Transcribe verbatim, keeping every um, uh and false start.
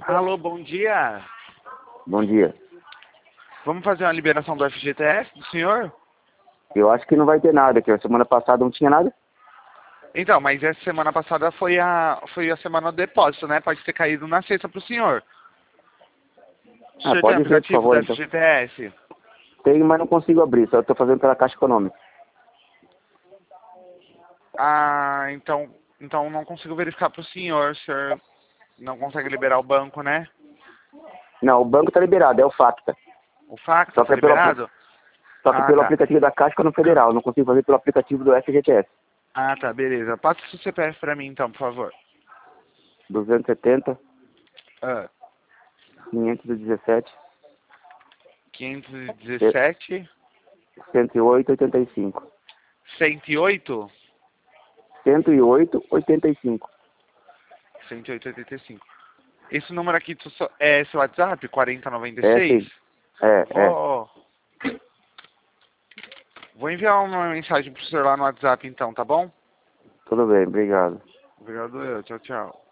Alô, bom dia. Bom dia. Vamos fazer uma liberação do F G T S do senhor? Eu acho que não vai ter nada, que a semana passada não tinha nada. Então, mas essa semana passada foi a, foi a semana do depósito, né? Pode ter caído na sexta pro senhor. O Ah, senhor tem pode ser, por aplicativo do favor, então. F G T S? Tenho, mas não consigo abrir, só estou fazendo pela Caixa Econômica. Ah, então, então não consigo verificar pro senhor. O senhor não consegue liberar o banco, né? Não, o banco está liberado, é o Facta. O Facta Só tá que é pelo, apli- liberado? só que Ah, pelo tá. aplicativo da Caixa Econômica Federal, não consigo fazer pelo aplicativo do F G T S. Ah, tá, beleza. Passa o seu C P F pra mim, então, por favor. duzentos e setenta, Ah, quinhentos e dezessete, quinhentos e dezessete, cento e oito, oitenta e cinco. cento e oito, cento e oito, oitenta e cinco. cento e oito, oitenta e cinco. Esse número aqui tu só- é seu WhatsApp? quarenta noventa e É, seis? sim. É, é. Vou, vou enviar uma mensagem pro senhor lá no WhatsApp então, tá bom? Tudo bem, obrigado. Obrigado eu, tchau, tchau.